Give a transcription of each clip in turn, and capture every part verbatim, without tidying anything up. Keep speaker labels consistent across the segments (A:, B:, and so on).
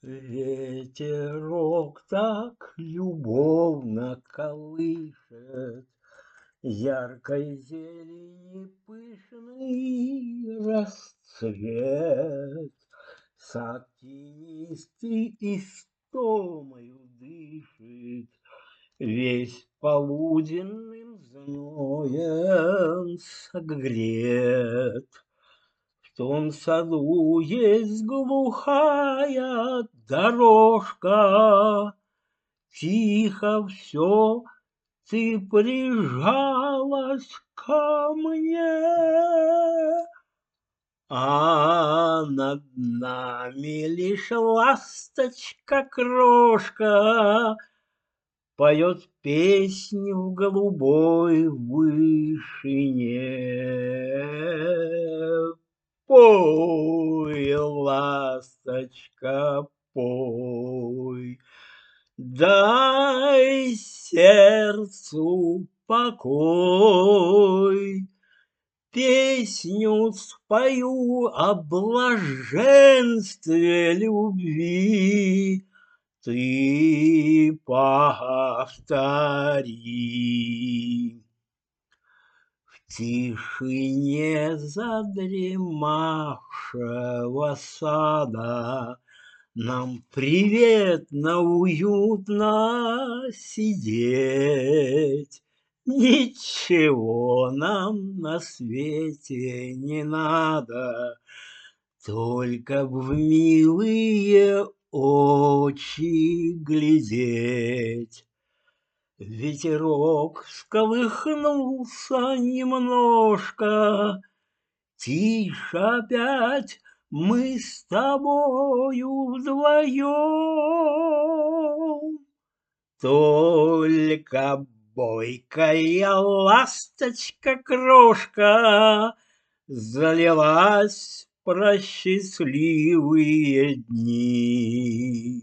A: Ветерок так любовно колышет яркой зелени пышный расцвет. Сад тенистый истомою дышит, весь полуденным зноем согрет. В том саду есть глухая дорожка, тихо все ты прижалась ко мне, а над нами лишь ласточка-крошка поет песню в голубой вышине. Пой, ласточка, пой, дай сердцу покой. Песню спою о блаженстве любви, ты повтори. В тишине задремавшего сада нам приветно, уютно сидеть. Ничего нам на свете не надо, только в милые очи глядеть. Ветерок всколыхнулся немножко, тише опять мы с тобою вдвоем. Только бойкая ласточка-крошка залилась про счастливые дни.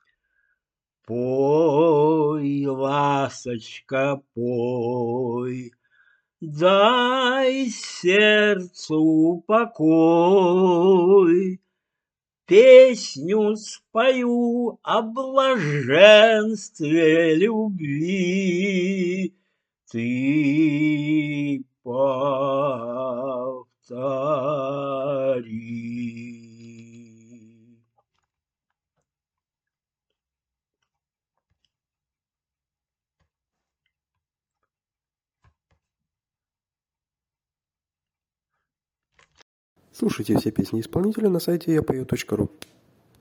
A: Пой, ласточка, пой, дай сердцу покой. Песню спою о блаженстве любви, ты повтори.
B: Слушайте все песни исполнителя на сайте я пою точка ру.